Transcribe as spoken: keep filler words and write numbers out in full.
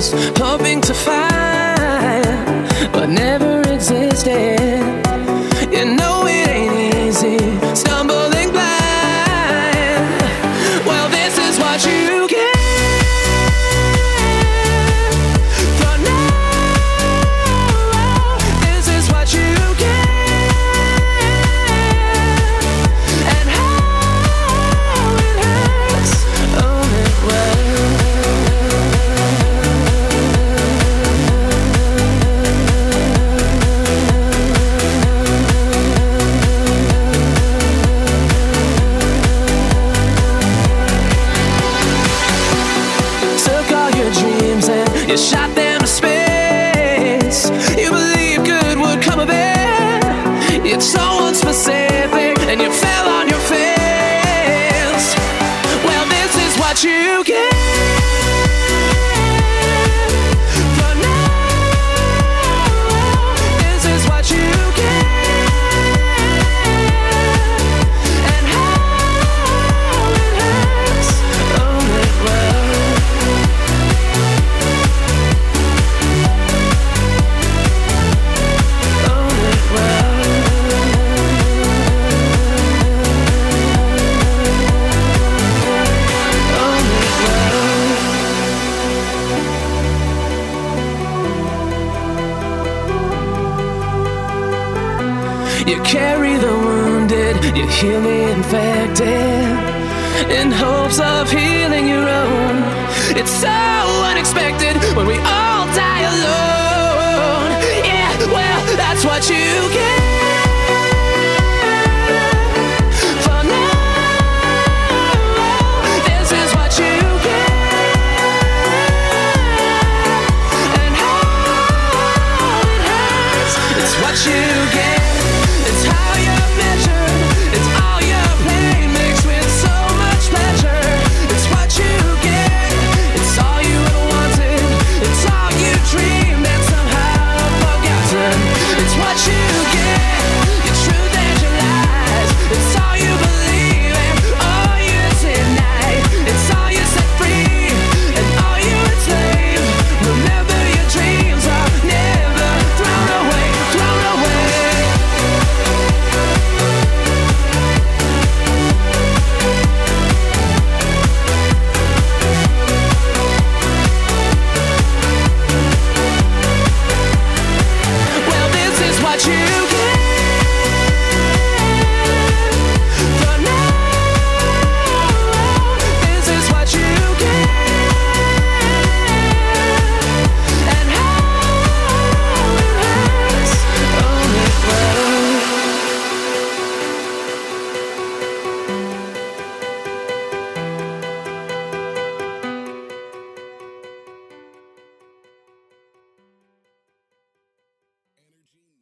place, hoping to find what never existed. You know it ain't easy, stumbling blind. Well, this is what you get. You shot them to space. You believed good would come of it. It's so unspecific, and you fell on your face. Well, this is what you get. For now, this is what you get. And how it hurts, own it well. You carry the wounded, you heal the infected, in hopes of healing your own. It's so unexpected when we all die alone. Yeah, well, that's what you get.